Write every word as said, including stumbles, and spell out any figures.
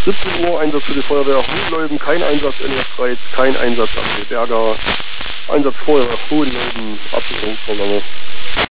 siebzehn Uhr, Einsatz für die Feuerwehr Hohenleuben, kein Einsatz in Erstreiz, kein Einsatz am Berger, Einsatz Feuerwehr Hohenleuben, Absicherungsvorgänge.